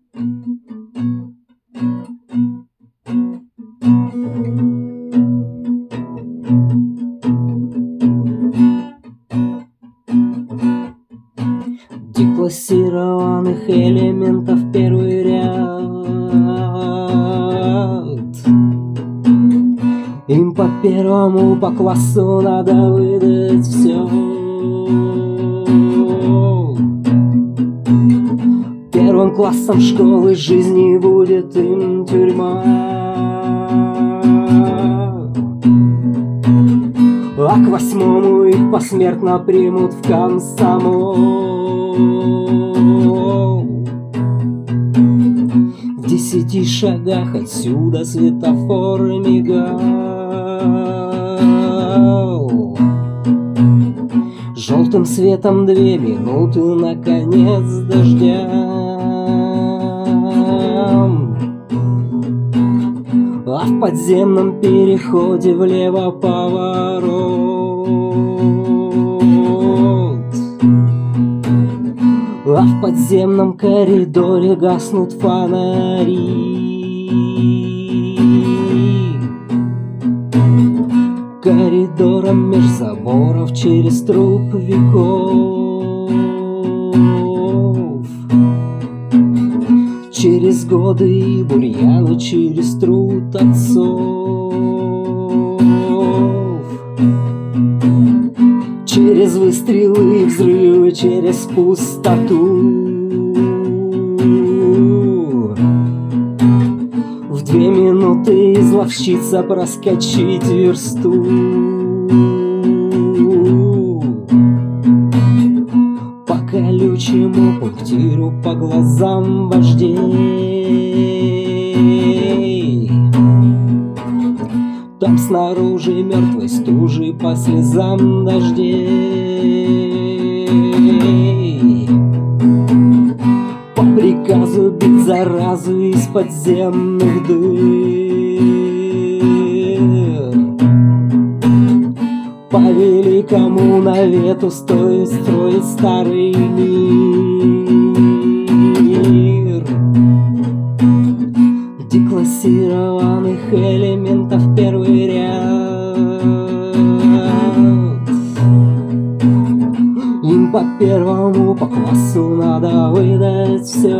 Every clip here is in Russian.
Деклассированных элементов первый ряд. Им по первому по классу надо выдать все. Первым классом школы жизни будет им тюрьма, а к восьмому их посмертно примут в комсомол. В 10 шагах отсюда светофор мигал. Желтым светом 2 минуты, наконец, дождя. А в подземном переходе влево поворот. А в подземном коридоре гаснут фонари. Коридором меж заборов через труп веков, через годы и бурьяны, через труд отцов, через выстрелы и взрывы, через пустоту. В 2 минуты изловчиться проскочить версту. По колючему пунктиру, по глазам вождей. Там снаружи мертвой стужи по слезам дождей. По приказу бить заразу из подземных дыр. По великому навету стоит строить старый мир. Деклассированных элементов первый ряд. Им по первому по классу надо выдать все.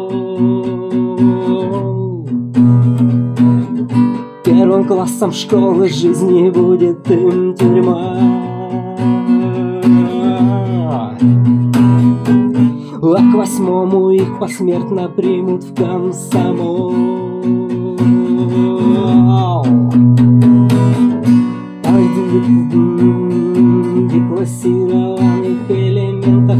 Первым классом школы жизни будет им тюрьма, а к восьмому их посмертно примут в комсомол. Деклассированных элементов